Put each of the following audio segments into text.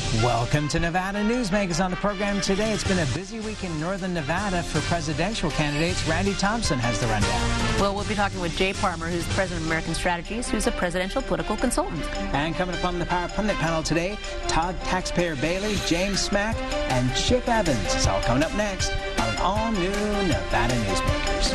Welcome to Nevada Newsmakers. On the program today, it's been a busy week in northern Nevada for presidential candidates. Randy Thompson has the rundown. Well, we'll be talking with Jay Parmer, who's president of American Strategies, who's a presidential political consultant. And coming up on the Power Pundit panel today, Todd Taxpayer Bailey, James Smack, and Chip Evans. It's all coming up next on an all-new Nevada Newsmakers.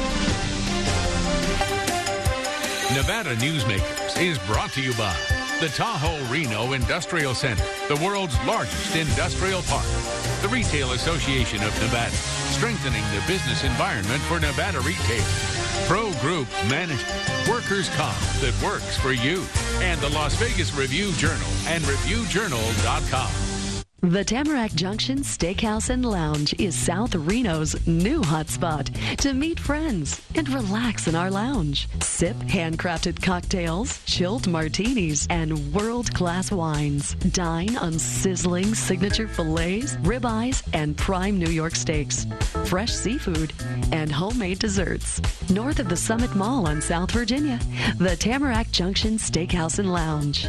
Nevada Newsmakers is brought to you by the Tahoe Reno Industrial Center, the world's largest industrial park. The Retail Association of Nevada, strengthening the business environment for Nevada retail. Pro Group Management, workers' comp that works for you. And the Las Vegas Review-Journal and ReviewJournal.com. The Tamarack Junction Steakhouse and Lounge is South Reno's new hotspot to meet friends and relax in our lounge. Sip handcrafted cocktails, chilled martinis, and world-class wines. Dine on sizzling signature fillets, ribeyes, and prime New York steaks. Fresh seafood and homemade desserts. North of the Summit Mall on South Virginia, the Tamarack Junction Steakhouse and Lounge.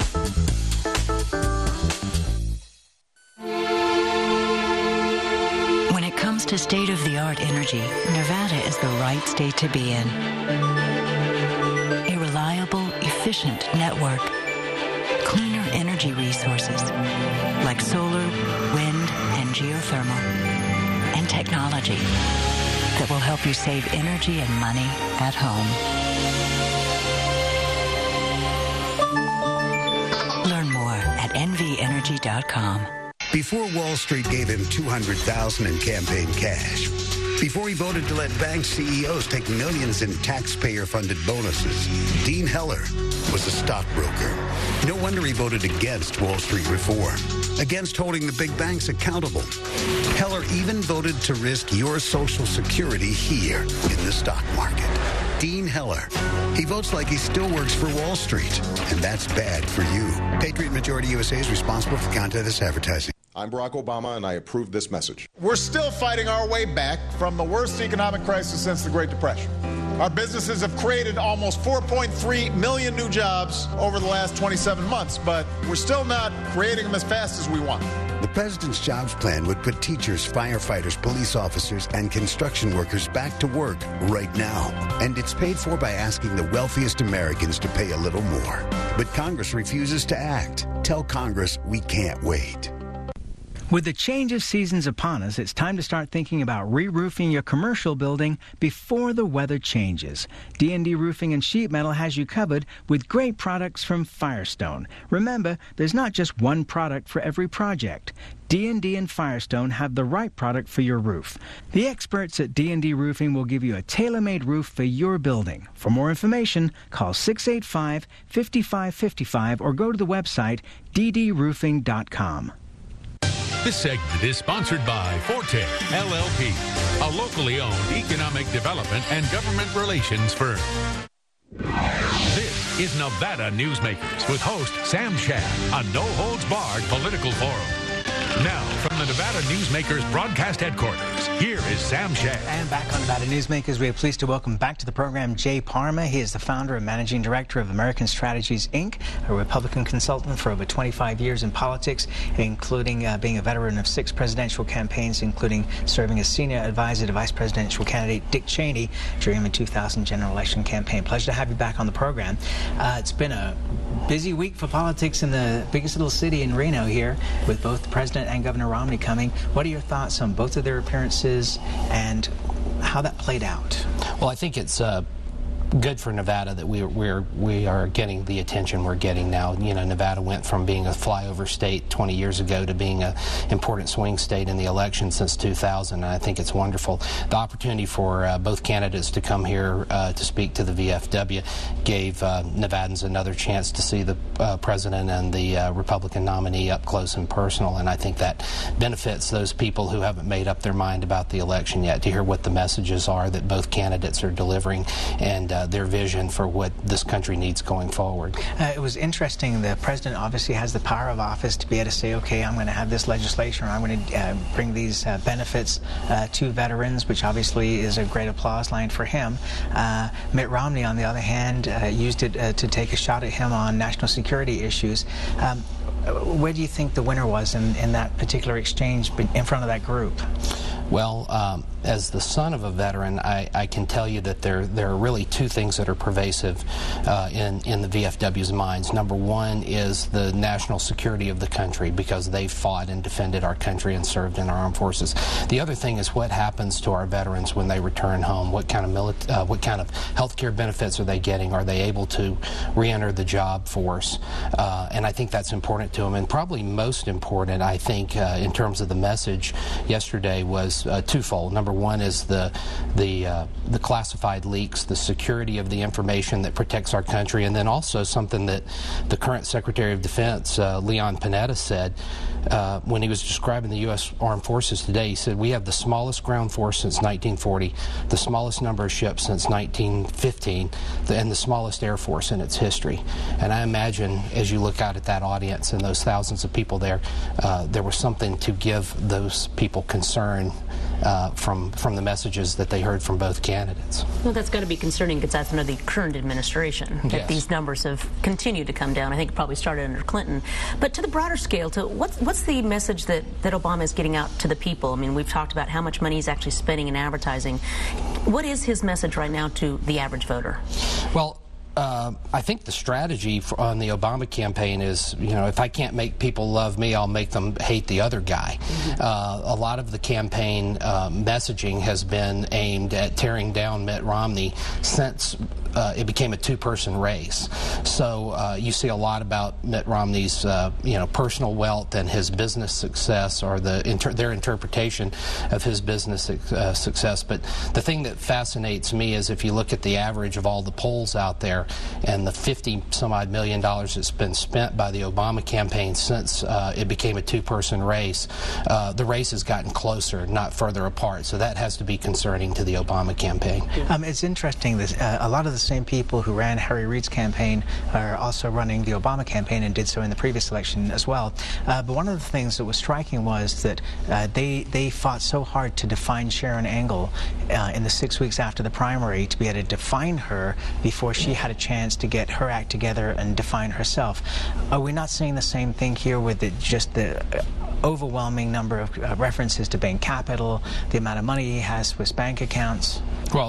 To state-of-the-art energy, Nevada is the right state to be in. A reliable, efficient network. Cleaner energy resources like solar, wind, and geothermal. And technology that will help you save energy and money at home. Learn more at nvenergy.com. Before Wall Street gave him $200,000 in campaign cash, before he voted to let bank CEOs take millions in taxpayer-funded bonuses, Dean Heller was a stockbroker. No wonder he voted against Wall Street reform, against holding the big banks accountable. Heller even voted to risk your Social Security here in the stock market. Dean Heller. He votes like he still works for Wall Street, and that's bad for you. Patriot Majority USA is responsible for content of this advertising. I'm Barack Obama, and I approve this message. We're still fighting our way back from the worst economic crisis since the Great Depression. Our businesses have created almost 4.3 million new jobs over the last 27 months, but we're still not creating them as fast as we want. The president's jobs plan would put teachers, firefighters, police officers, and construction workers back to work right now. And it's paid for by asking the wealthiest Americans to pay a little more. But Congress refuses to act. Tell Congress we can't wait. With the change of seasons upon us, it's time to start thinking about re-roofing your commercial building before the weather changes. D&D Roofing and Sheet Metal has you covered with great products from Firestone. Remember, there's not just one product for every project. D&D and Firestone have the right product for your roof. The experts at D&D Roofing will give you a tailor-made roof for your building. For more information, call 685-5555 or go to the website ddroofing.com. This segment is sponsored by Forte LLP, a locally owned economic development and government relations firm. This is Nevada Newsmakers with host Sam Shad, a no-holds-barred political forum. Now, from the Nevada Newsmakers broadcast headquarters, here is Sam Shad. And back on Nevada Newsmakers, we are pleased to welcome back to the program Jay Parmer. He is the founder and managing director of American Strategies, Inc., a Republican consultant for over 25 years in politics, including being a veteran of 6 presidential campaigns, including serving as senior advisor to vice presidential candidate Dick Cheney during the 2000 general election campaign. Pleasure to have you back on the program. It's been a busy week for politics in the biggest little city in Reno here, with both the president and Governor Romney coming. What are your thoughts on both of their appearances and how that played out? Well, I think it's good for Nevada that we are getting the attention we're getting now. You know, Nevada went from being a flyover state 20 years ago to being an important swing state in the election since 2000, and I think it's wonderful. The opportunity for both candidates to come here to speak to the VFW gave Nevadans another chance to see the president and the Republican nominee up close and personal, and I think that benefits those people who haven't made up their mind about the election yet, to hear what the messages are that both candidates are delivering, and their vision for what this country needs going forward. It was interesting. The president obviously has the power of office to be able to say, okay, I'm going to have this legislation, or I'm going to bring these benefits to veterans, which obviously is a great applause line for him. Mitt Romney, on the other hand, used it to take a shot at him on national security issues. Where do you think the winner was in that particular exchange in front of that group? Well, as the son of a veteran, I can tell you that there are really two things that are pervasive in the VFW's minds. Number one is the national security of the country, because they fought and defended our country and served in our armed forces. The other thing is what happens to our veterans when they return home. What kind of health care benefits are they getting? Are they able to re-enter the job force? And I think that's important to them. And probably most important, I think, in terms of the message yesterday was twofold. Number one is the classified leaks, the security of the information that protects our country, and then also something that the current Secretary of Defense, Leon Panetta, said when he was describing the U.S. Armed Forces today. He said, we have the smallest ground force since 1940, the smallest number of ships since 1915, and the smallest air force in its history. And I imagine, as you look out at that audience and those thousands of people there, there was something to give those people concern from the messages that they heard from both candidates. Well, that's got to be concerning because that's under the current administration that Yes. these numbers have continued to come down. I think it probably started under Clinton. But to the broader scale, to what's the message that Obama is getting out to the people? I mean, we've talked about how much money he's actually spending in advertising. What is his message right now to the average voter? Well, I think the strategy on the Obama campaign is, if I can't make people love me, I'll make them hate the other guy. A lot of the campaign messaging has been aimed at tearing down Mitt Romney since it became a two-person race. So you see a lot about Mitt Romney's, personal wealth and his business success, or their interpretation of his business success. But the thing that fascinates me is if you look at the average of all the polls out there, and the $50-some-odd million that's been spent by the Obama campaign since it became a two-person race, the race has gotten closer, not further apart. So that has to be concerning to the Obama campaign. It's interesting that a lot of the same people who ran Harry Reid's campaign are also running the Obama campaign and did so in the previous election as well. But one of the things that was striking was that they fought so hard to define Sharon Angle in the 6 weeks after the primary, to be able to define her before she had a chance to get her act together and define herself. Are we not seeing the same thing here with just the overwhelming number of references to Bain Capital, the amount of money he has, Swiss bank accounts? Well,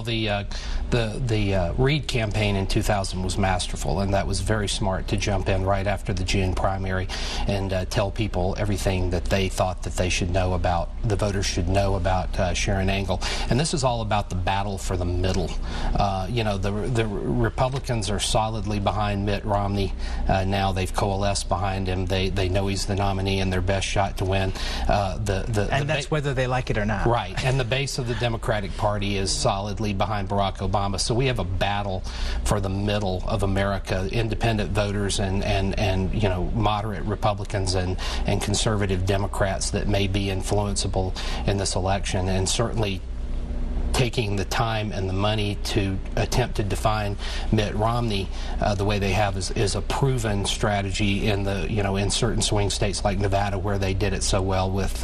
the Reid campaign in 2000 was masterful, and that was very smart to jump in right after the June primary and tell people everything that they thought that they should know about, the voters should know about Sharon Angle. And this is all about the battle for the middle. The Republicans are solidly behind Mitt Romney now. They've coalesced behind him. They know he's the nominee and their best shot to win. And that's whether they like it or not. Right. And the base of the Democratic Party is solidly behind Barack Obama. So we have a battle for the middle of America, independent voters and moderate Republicans and conservative Democrats that may be influenceable in this election. And certainly taking the time and the money to attempt to define Mitt Romney the way they have is a proven strategy in in certain swing states like Nevada, where they did it so well with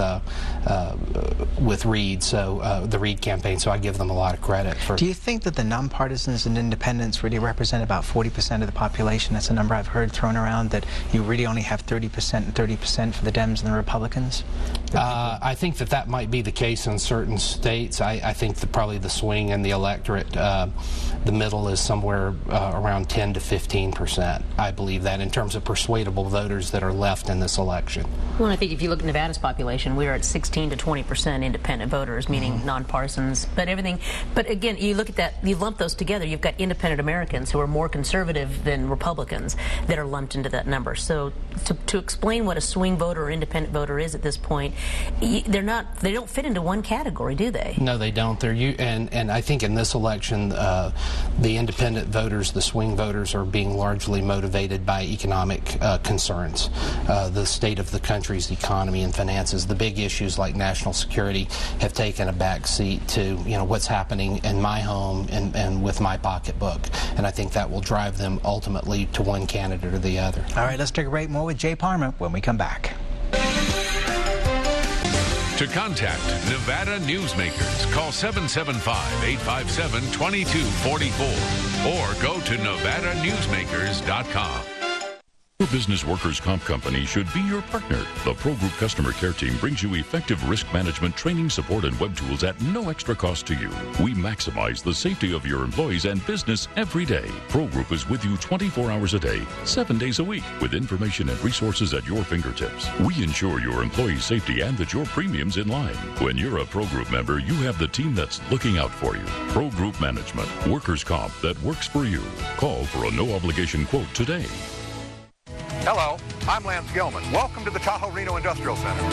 Reid, the Reid campaign. So I give them a lot of credit for. Do you think that the nonpartisans and independents really represent about 40% of the population? That's a number I've heard thrown around, that you really only have 30% and 30% for the Dems and the Republicans? I think that might be the case in certain states. I think that probably the swing and the electorate, the middle is somewhere around 10 to 15%. I believe that, in terms of persuadable voters that are left in this election. Well, I think if you look at Nevada's population, we're at 16 to 20% independent voters, meaning nonpartisans. But again, you look at that, you lump those together, you've got independent Americans who are more conservative than Republicans that are lumped into that number. So to explain what a swing voter or independent voter is at this point, they don't fit into one category, do they? No, they don't. They're and I think in this election, the independent voters, the swing voters, are being largely motivated by economic concerns, the state of the country's economy and finances. The big issues like national security have taken a back seat to what's happening in my home and with my pocketbook, and I think that will drive them ultimately to one candidate or the other. All right, let's take a break. More with Jay Parma when we come back. To contact Nevada Newsmakers, call 775-857-2244 or go to NevadaNewsmakers.com. Your business workers' comp company should be your partner. The Pro Group customer care team brings you effective risk management training, support, and web tools at no extra cost to you. We maximize the safety of your employees and business every day. Pro Group is with you 24 hours a day, 7 days a week, with information and resources at your fingertips. We ensure your employees' safety and that your premium's in line. When you're a Pro Group member, you have the team that's looking out for you. Pro Group Management, workers' comp that works for you. Call for a no-obligation quote today. Hello, I'm Lance Gilman. Welcome to the Tahoe Reno Industrial Center.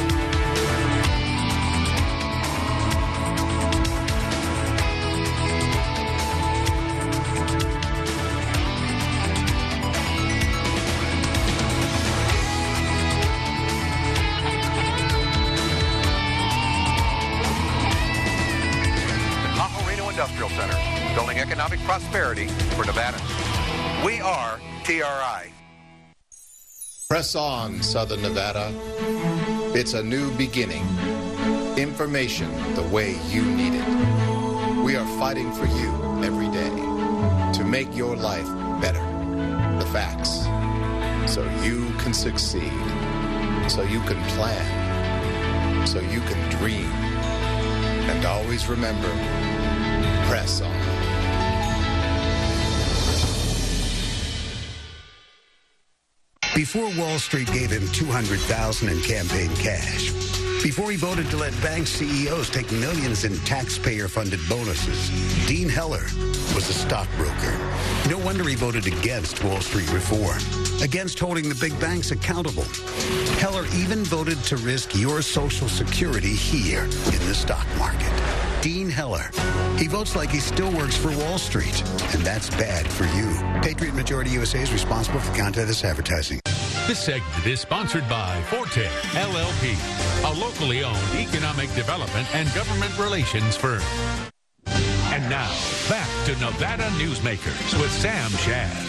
The Tahoe Reno Industrial Center, building economic prosperity for Nevadans. We are TRI. Press on, Southern Nevada. It's a new beginning. Information the way you need it. We are fighting for you every day to make your life better. The facts. So you can succeed. So you can plan. So you can dream. And always remember, press on. Before Wall Street gave him $200,000 in campaign cash, before he voted to let bank CEOs take millions in taxpayer-funded bonuses, Dean Heller was a stockbroker. No wonder he voted against Wall Street reform, against holding the big banks accountable. Heller even voted to risk your Social Security here in the stock market. Dean Heller. He votes like he still works for Wall Street, and that's bad for you. Patriot Majority USA is responsible for the content of this advertising. This segment is sponsored by Forte LLP, a locally owned economic development and government relations firm. And now, back to Nevada Newsmakers with Sam Shad.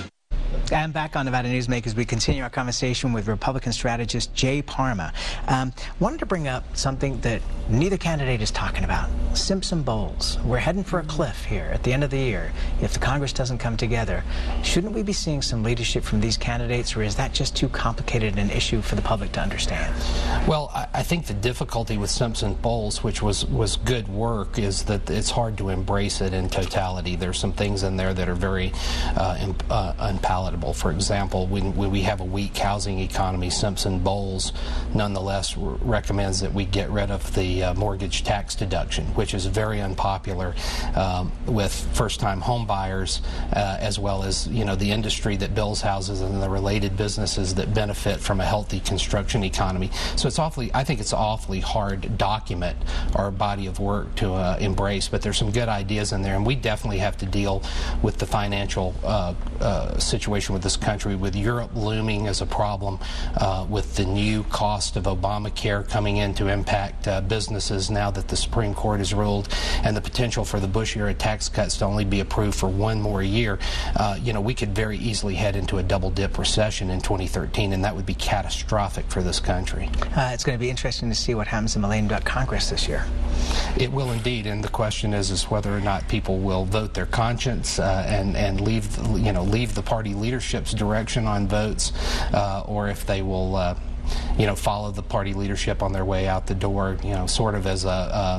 And back on Nevada Newsmakers, we continue our conversation with Republican strategist Jay Parma. Wanted to bring up something that neither candidate is talking about. Simpson Bowles. We're heading for a cliff here at the end of the year. If the Congress doesn't come together, shouldn't we be seeing some leadership from these candidates, or is that just too complicated an issue for the public to understand? Well, I think the difficulty with Simpson Bowles, which was good work, is that it's hard to embrace it in totality. There's some things in there that are very unpalatable. For example, when we have a weak housing economy, Simpson Bowles nonetheless recommends that we get rid of the mortgage tax deduction, which is very unpopular with first-time home buyers, as well as the industry that builds houses and the related businesses that benefit from a healthy construction economy. So I think it's awfully hard to document our body of work to embrace, but there's some good ideas in there, and we definitely have to deal with the financial situation with this country, with Europe looming as a problem, with the new cost of Obamacare coming in to impact businesses now that the Supreme Court has ruled, and the potential for the Bush-era tax cuts to only be approved for one more year. We could very easily head into a double-dip recession in 2013, and that would be catastrophic for this country. It's going to be interesting to see what happens in Millennium Congress this year. It will indeed, and the question is whether or not people will vote their conscience and leave the party leadership's direction on votes, or if they will follow the party leadership on their way out the door, sort of as a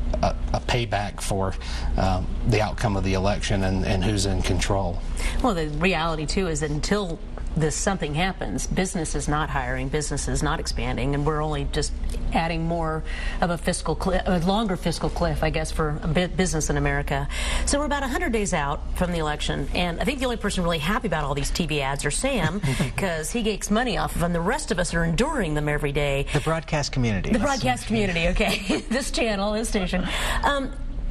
payback for the outcome of the election and who's in control. Well, the reality too is that until something happens, business is not hiring, business is not expanding, and we're only just adding more of a fiscal cliff, a longer fiscal cliff, I guess, for business in America. So we're about 100 days out from the election, and I think the only person really happy about all these TV ads are Sam, because he makes money off of them. The rest of us are enduring them every day. The broadcast community. The broadcast community, okay. This channel, this station.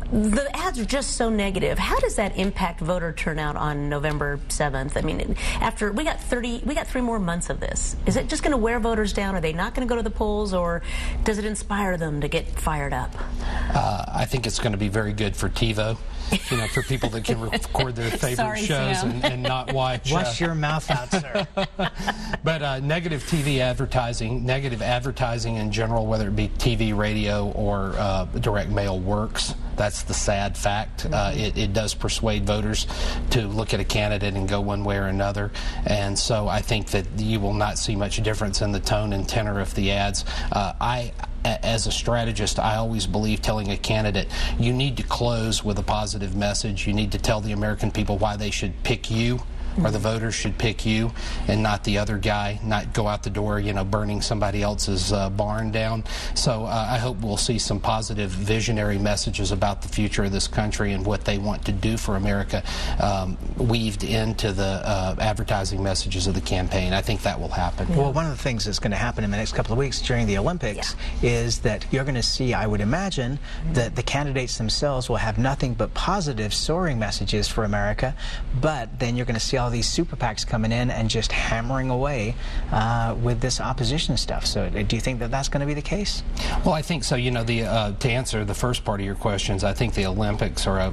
the ads are just so negative. How does that impact voter turnout on November 7th? I mean, after we got 3 more months of this. Is it just going to wear voters down? Are they not going to go to the polls, or does it inspire them to get fired up? I think it's going to be very good for TiVo. For people that can record their favorite shows and not watch. Wash your mouth out, sir. But negative TV advertising, negative advertising in general, whether it be TV, radio, or direct mail, works. That's the sad fact. It does persuade voters to look at a candidate and go one way or another. And so I think that you will not see much difference in the tone and tenor of the ads. As a strategist, I always believe telling a candidate, you need to close with a positive message. You need to tell the American people why they should pick you, or the voters should pick you and not the other guy, not go out the door, burning somebody else's barn down. So I hope we'll see some positive visionary messages about the future of this country and what they want to do for America weaved into the advertising messages of the campaign. I think that will happen. Well, one of the things that's going to happen in the next couple of weeks during the Olympics is that you're going to see, I would imagine, that the candidates themselves will have nothing but positive, soaring messages for America, but then you're going to see all these super PACs coming in and just hammering away with this opposition stuff. So do you think that that's going to be the case? Well, I think so. To answer the first part of your questions, I think the Olympics are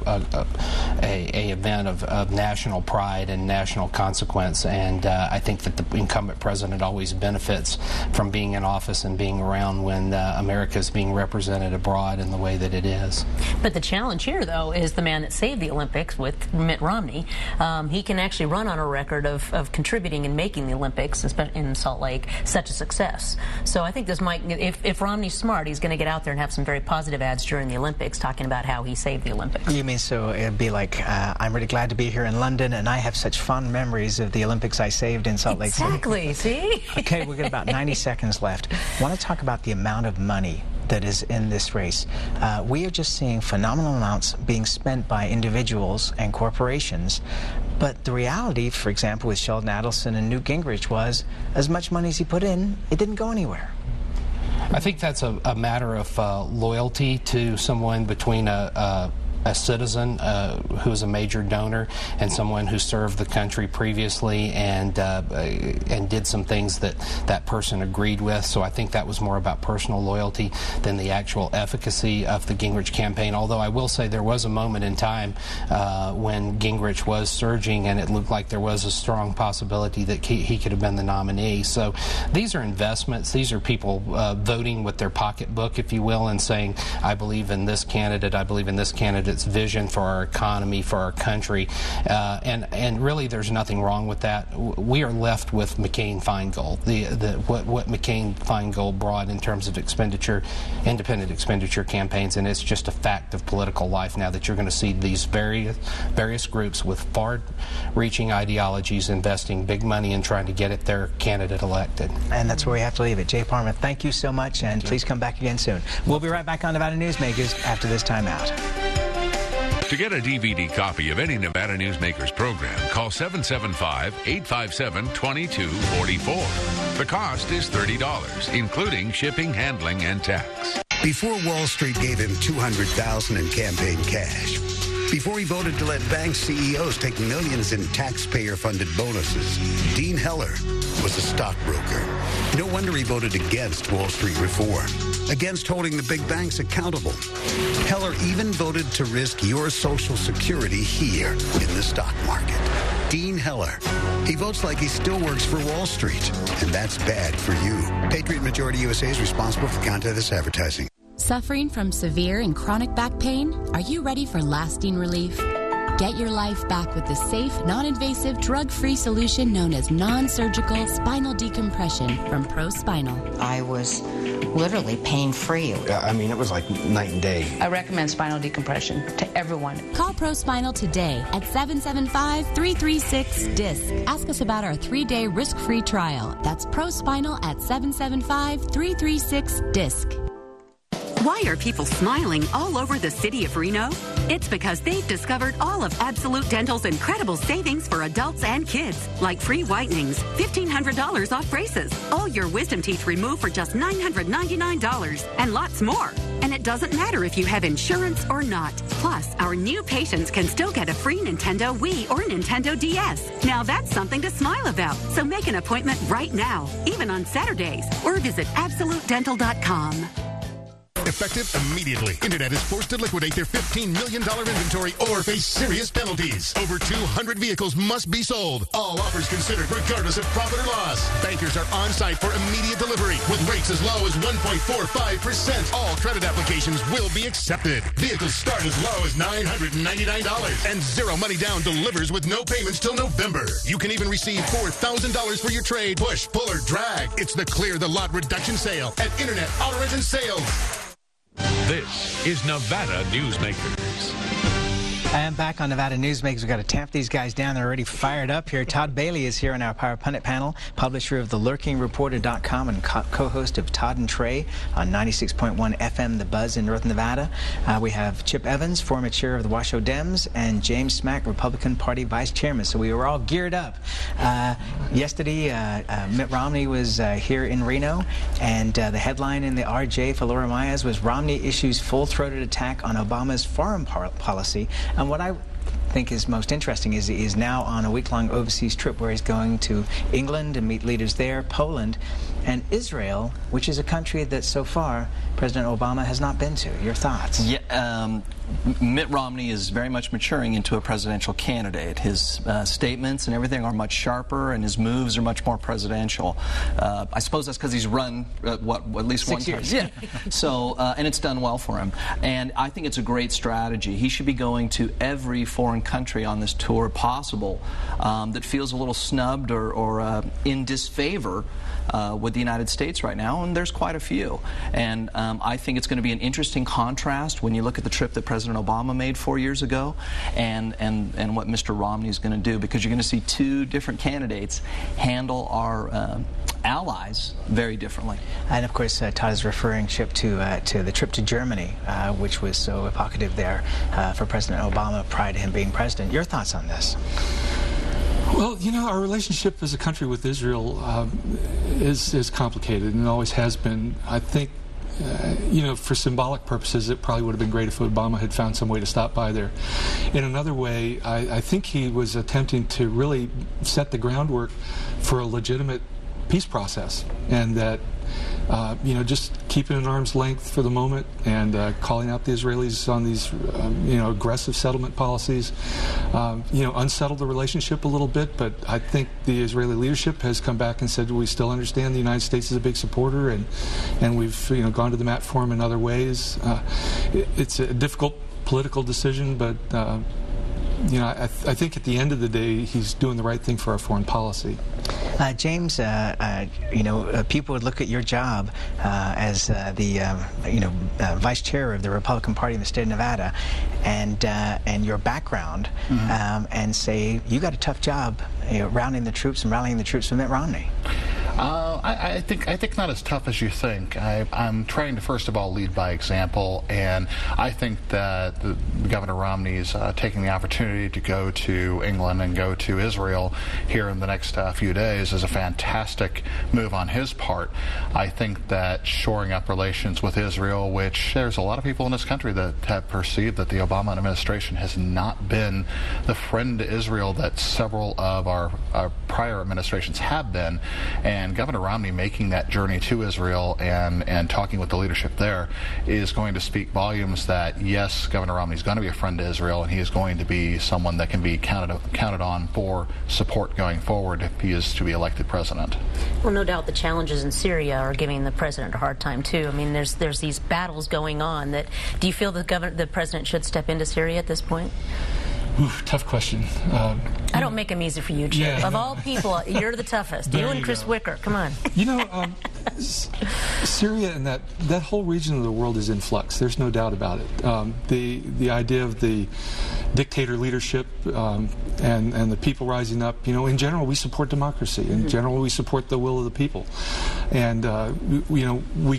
a event of national pride and national consequence, and I think that the incumbent president always benefits from being in office and being around when America is being represented abroad in the way that it is. But the challenge here, though, is the man that saved the Olympics with Mitt Romney. He can actually run on a record of contributing and making the Olympics in Salt Lake such a success. So I think this might, if Romney's smart, he's going to get out there and have some very positive ads during the Olympics talking about how he saved the Olympics. You mean so it'd be like, I'm really glad to be here in London, and I have such fond memories of the Olympics I saved in Salt Lake City. Exactly, see? Okay, we've got about 90 seconds left. I want to talk about the amount of money that is in this race. We are just seeing phenomenal amounts being spent by individuals and corporations, but the reality, for example, with Sheldon Adelson and Newt Gingrich was, as much money as he put in, it didn't go anywhere. I think that's a matter of loyalty to someone between a citizen who is a major donor and someone who served the country previously and did some things that person agreed with. So I think that was more about personal loyalty than the actual efficacy of the Gingrich campaign. Although I will say there was a moment in time when Gingrich was surging and it looked like there was a strong possibility that he could have been the nominee. So these are investments. These are people voting with their pocketbook, if you will, and saying, I believe in this candidate, I believe in this candidate. Its vision for our economy, for our country, and really there's nothing wrong with that. We are left with McCain-Feingold, what McCain-Feingold brought in terms of expenditure, independent expenditure campaigns, and it's just a fact of political life now that you're going to see these various groups with far-reaching ideologies investing big money in trying to get their candidate elected. And that's where we have to leave it. Jay Parma, thank you so much, and please come back again soon. We'll be right back on Nevada Newsmakers after this timeout. To get a DVD copy of any Nevada Newsmakers program, call 775-857-2244. The cost is $30, including shipping, handling, and tax. Before Wall Street gave him $200,000 in campaign cash, before he voted to let bank CEOs take millions in taxpayer-funded bonuses, Dean Heller was a stockbroker. No wonder he voted against Wall Street reform, against holding the big banks accountable. Heller even voted to risk your Social Security here in the stock market. Dean Heller. He votes like he still works for Wall Street, and that's bad for you. Patriot Majority USA is responsible for content of this advertising. Suffering from severe and chronic back pain? Are you ready for lasting relief? Get your life back with the safe, non-invasive, drug-free solution known as non-surgical spinal decompression from ProSpinal. I was literally pain-free. It was like night and day. I recommend spinal decompression to everyone. Call ProSpinal today at 775-336-DISC. Ask us about our 3-day risk-free trial. That's ProSpinal at 775-336-DISC. Why are people smiling all over the city of Reno? It's because they've discovered all of Absolute Dental's incredible savings for adults and kids, like free whitenings, $1,500 off braces, all your wisdom teeth removed for just $999, and lots more. And at it doesn't matter if you have insurance or not. Plus, our new patients can still get a free Nintendo Wii or Nintendo DS. Now that's something to smile about. So make an appointment right now, even on Saturdays, or visit AbsoluteDental.com. Effective immediately. Internet is forced to liquidate their $15 million inventory or face serious penalties. Over 200 vehicles must be sold. All offers considered regardless of profit or loss. Bankers are on site for immediate delivery with rates as low as 1.45%. All credit applications will be accepted. Vehicles start as low as $999 and zero money down delivers with no payments till November. You can even receive $4,000 for your trade, push, pull, or drag. It's the Clear the Lot reduction sale at Internet Auto Rent and Sales. This is Nevada Newsmakers. And back on Nevada Newsmakers, we've got to tamp these guys down. They're already fired up here. Todd Bailey is here on our Power Pundit panel, publisher of TheLurkingReporter.com and co-host of Todd and Trey on 96.1 FM The Buzz in North Nevada. We have Chip Evans, former chair of the Washoe Dems, and James Smack, Republican Party vice chairman. So we were all geared up. Yesterday, Mitt Romney was here in Reno, and the headline in the RJ for Laura Myers was Romney issues full-throated attack on Obama's foreign policy. And what I think is most interesting is he is now on a week-long overseas trip where he's going to England to meet leaders there, Poland, and Israel, which is a country that so far President Obama has not been to. Your thoughts? Yeah, Mitt Romney is very much maturing into a presidential candidate. His statements and everything are much sharper, and his moves are much more presidential. I suppose that's because he's run, at least 6 one years. time. Yeah. So, and it's done well for him. And I think it's a great strategy. He should be going to every foreign country on this tour possible that feels a little snubbed or in disfavor with the United States right now, and there's quite a few. And I think it's going to be an interesting contrast when you look at the trip that President Obama made 4 years ago and what Mr. Romney is going to do, because you're going to see two different candidates handle our allies very differently. And of course, Todd is referring, Chip, to the trip to Germany, which was so evocative there for President Obama prior to him being president. Your thoughts on this? Well, you know, our relationship as a country with Israel is complicated and always has been. I think, you know, for symbolic purposes, it probably would have been great if Obama had found some way to stop by there. In another way, I think he was attempting to really set the groundwork for a legitimate peace process, and that you know, just keeping an arm's length for the moment and calling out the Israelis on these you know, aggressive settlement policies, you know, unsettled the relationship a little bit. But I think the Israeli leadership has come back and said we still understand the United States is a big supporter, and we've, you know, gone to the mat for him in other ways. It's a difficult political decision, but you know, I think at the end of the day, he's doing the right thing for our foreign policy. James, you know, people would look at your job as the you know, vice chair of the Republican Party in the state of Nevada, and your background, and say you got a tough job, you know, rounding the troops and rallying the troops for Mitt Romney. I think not as tough as you think. I'm trying to, first of all, lead by example, and I think that Governor Romney's taking the opportunity to go to England and go to Israel here in the next few days is a fantastic move on his part. I think that shoring up relations with Israel, which there's a lot of people in this country that have perceived that the Obama administration has not been the friend to Israel that several of our prior administrations have been, and Governor Romney making that journey to Israel and talking with the leadership there is going to speak volumes that, yes, Governor Romney is going to be a friend to Israel, and he is going to be someone that can be counted on for support going forward if he is to be elected president. Well, no doubt the challenges in Syria are giving the president a hard time too. I mean, there's these battles going on. That, do you feel the president should step into Syria at this point? Oof, tough question. I don't make them easy for you, Chip. Yeah, of all people, you're the toughest. You and Chris Wicker, come on. You know, Syria and that whole region of the world is in flux. There's no doubt about it. The idea of the dictator leadership and the people rising up. You know, in general, we support democracy. In general, we support the will of the people. And you know, we get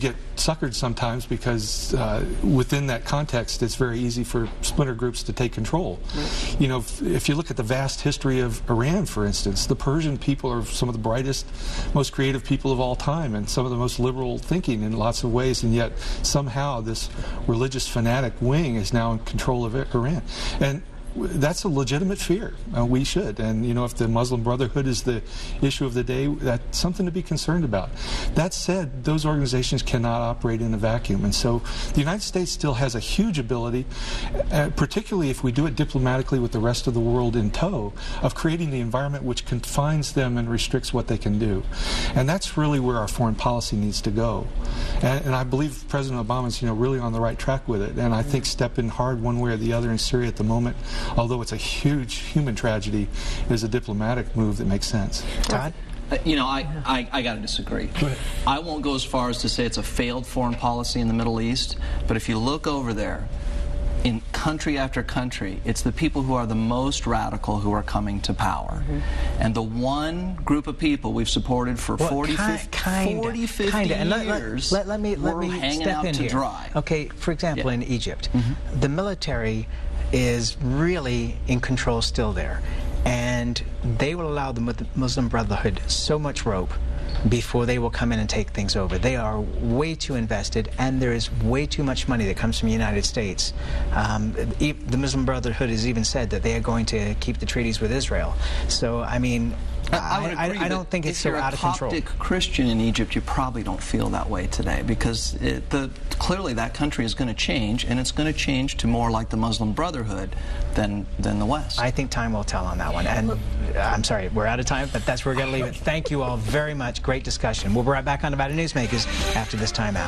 suckered sometimes because within that context, it's very easy for splinter groups to take control. Right. You know, if you look at the vast history of Iran, for instance, the Persian people are some of the brightest, most creative people of all time, and some of the most liberal thinking in lots of ways, and yet somehow this religious fanatic wing is now in control of Iran. And that's a legitimate fear. We should. And, you know, if the Muslim Brotherhood is the issue of the day, that's something to be concerned about. That said, those organizations cannot operate in a vacuum. And so the United States still has a huge ability, particularly if we do it diplomatically with the rest of the world in tow, of creating the environment which confines them and restricts what they can do. And that's really where our foreign policy needs to go. And I believe President Obama's, you know, really on the right track with it. And I think stepping hard one way or the other in Syria at the moment, although it's a huge human tragedy, is a diplomatic move that makes sense. Todd? You know, I got to disagree. I won't go as far as to say it's a failed foreign policy in the Middle East, but if you look over there, in country after country, it's the people who are the most radical who are coming to power. And the one group of people we've supported for 40, 50 years, let me hanging step out in to here. dry. Okay, for example, in Egypt, the military is really in control still there, and they will allow the Muslim Brotherhood so much rope before they will come in and take things over. They are way too invested, and there is way too much money that comes from the United States. The Muslim Brotherhood has even said that they are going to keep the treaties with Israel. So, I mean, I don't think it's so out of control. If you're a Coptic Christian in Egypt, you probably don't feel that way today, because clearly that country is going to change, and it's going to change to more like the Muslim Brotherhood than the West. I think time will tell on that one. And I'm sorry, we're out of time, but that's where we're going to leave it. Thank you all very much. Great discussion. We'll be right back on Nevada Newsmakers after this timeout.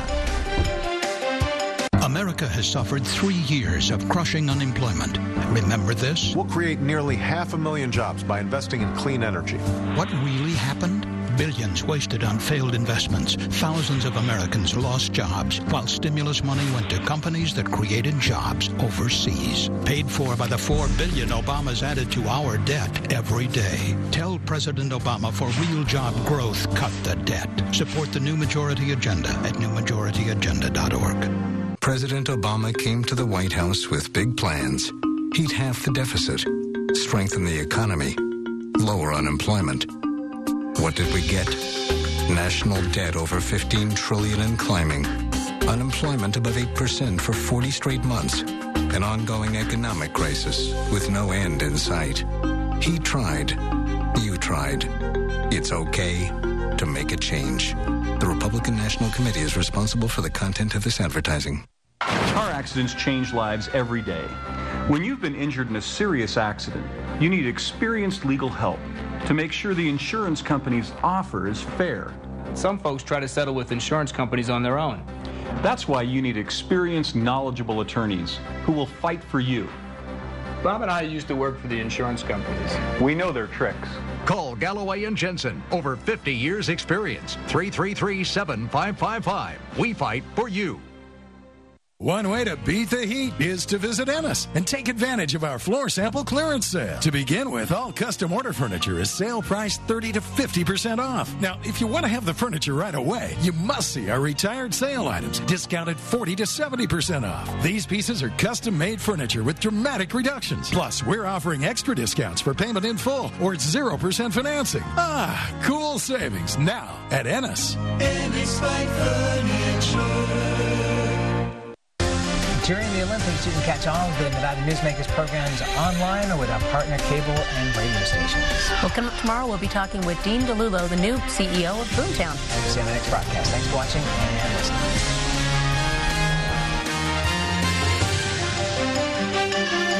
America has suffered 3 years of crushing unemployment. Remember this? We'll create nearly 500,000 jobs by investing in clean energy. What really happened? Billions wasted on failed investments. Thousands of Americans lost jobs, while stimulus money went to companies that created jobs overseas. Paid for by the $4 billion Obama's added to our debt every day. Tell President Obama for real job growth, cut the debt. Support the New Majority Agenda at newmajorityagenda.org. President Obama came to the White House with big plans. He'd halve the deficit, strengthen the economy, lower unemployment. What did we get? National debt over $15 trillion and climbing. Unemployment above 8% for 40 straight months. An ongoing economic crisis with no end in sight. He tried. You tried. It's okay to make a change. The Republican National Committee is responsible for the content of this advertising. Car accidents change lives every day. When you've been injured in a serious accident, you need experienced legal help to make sure the insurance company's offer is fair. Some folks try to settle with insurance companies on their own. That's why you need experienced, knowledgeable attorneys who will fight for you. Bob and I used to work for the insurance companies. We know their tricks. Call Galloway and Jensen. Over 50 years experience. 333-7555. We fight for you. One way to beat the heat is to visit Ennis and take advantage of our floor sample clearance sale. To begin with, all custom order furniture is sale priced 30 to 50% off. Now, if you want to have the furniture right away, you must see our retired sale items, discounted 40 to 70% off. These pieces are custom-made furniture with dramatic reductions. Plus, we're offering extra discounts for payment in full or 0% financing. Ah, cool savings now at Ennis. Ennis Fine Furniture. During the Olympics, you can catch all of the Nevada Newsmakers programs online or with our partner cable and radio stations. Well, coming up tomorrow, we'll be talking with Dean DeLulo, the new CEO of Boomtown. We'll see you on the next broadcast. Thanks for watching and listening.